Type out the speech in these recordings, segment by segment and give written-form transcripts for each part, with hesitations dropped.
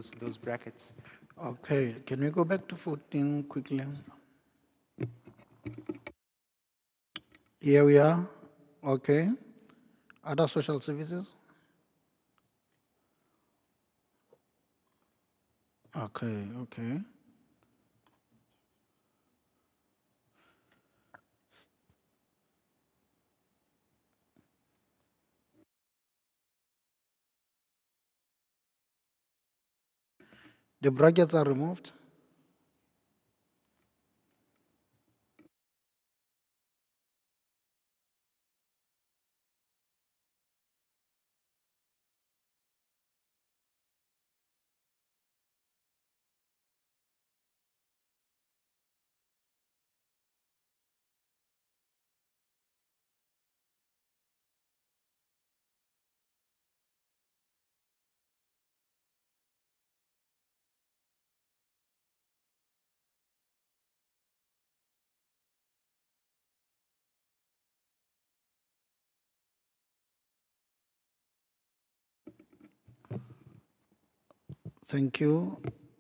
those brackets. Okay, can we go back to 14 quickly? Here we are. Okay. Other social services. Okay, okay. The brackets are removed. Thank you.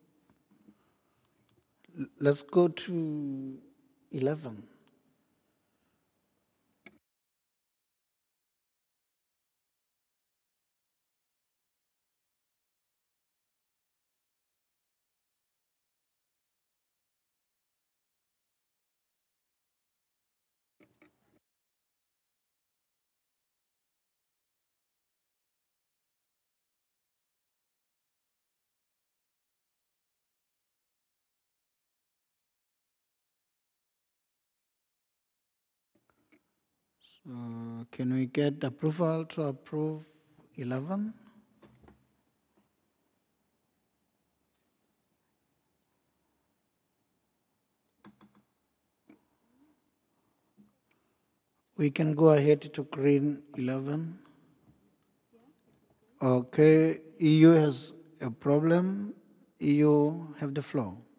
Let's go to 11. So can we get approval to approve 11? We can go ahead to green 11. Okay, EU has a problem. EU have the floor.